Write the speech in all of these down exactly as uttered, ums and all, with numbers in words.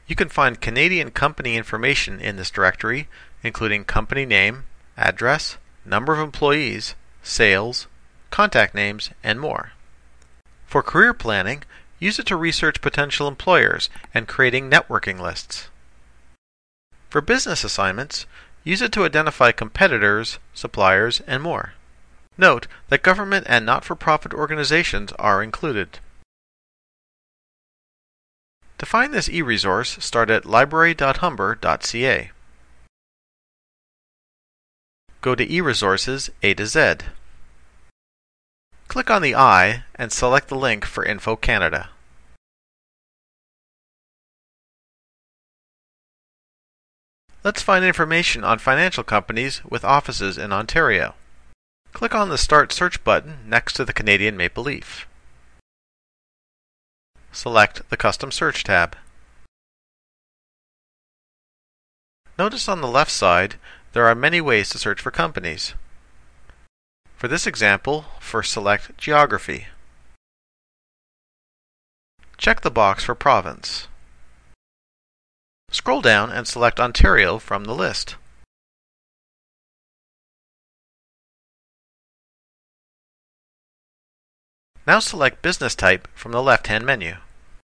You can find Canadian company information in this directory, including company name, address, number of employees, sales, contact names, and more. For career planning, use it to research potential employers and creating networking lists. For business assignments, use it to identify competitors, suppliers, and more. Note that government and not-for-profit organizations are included. To find this e-resource, start at library dot humber dot c a. Go to e-resources A to Z. Click on the I and select the link for Info Canada. Let's find information on financial companies with offices in Ontario. Click on the Start Search button next to the Canadian Maple Leaf. Select the Custom Search tab. Notice on the left side there are many ways to search for companies. For this example, first select Geography. Check the box for province. Scroll down and select Ontario from the list. Now select Business Type from the left-hand menu.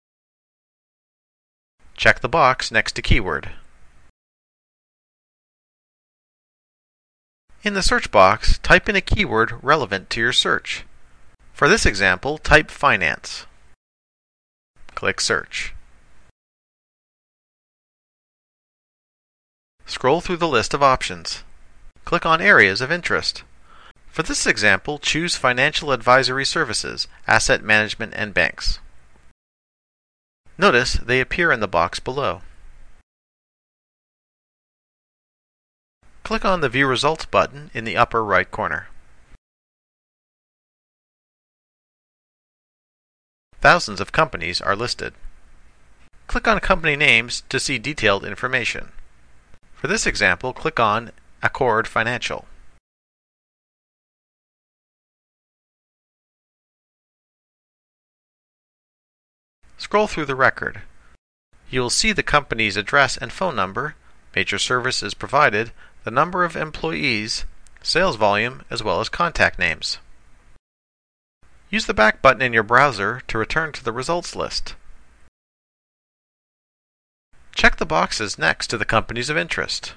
Check the box next to Keyword. In the search box, type in a keyword relevant to your search. For this example, type Finance. Click Search. Scroll through the list of options. Click on Areas of Interest. For this example, choose Financial Advisory Services, Asset Management, and Banks. Notice they appear in the box below. Click on the View Results button in the upper right corner. Thousands of companies are listed. Click on company names to see detailed information. For this example, click on Accord Financial. Scroll through the record. You will see the company's address and phone number, major services provided, the number of employees, sales volume, as well as contact names. Use the back button in your browser to return to the results list. Check the boxes next to the companies of interest.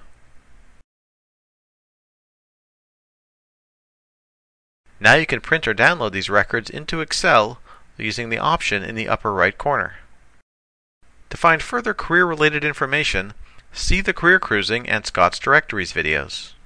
Now you can print or download these records into Excel using the option in the upper right corner. To find further career-related information, see the Career Cruising and Scott's Directories videos.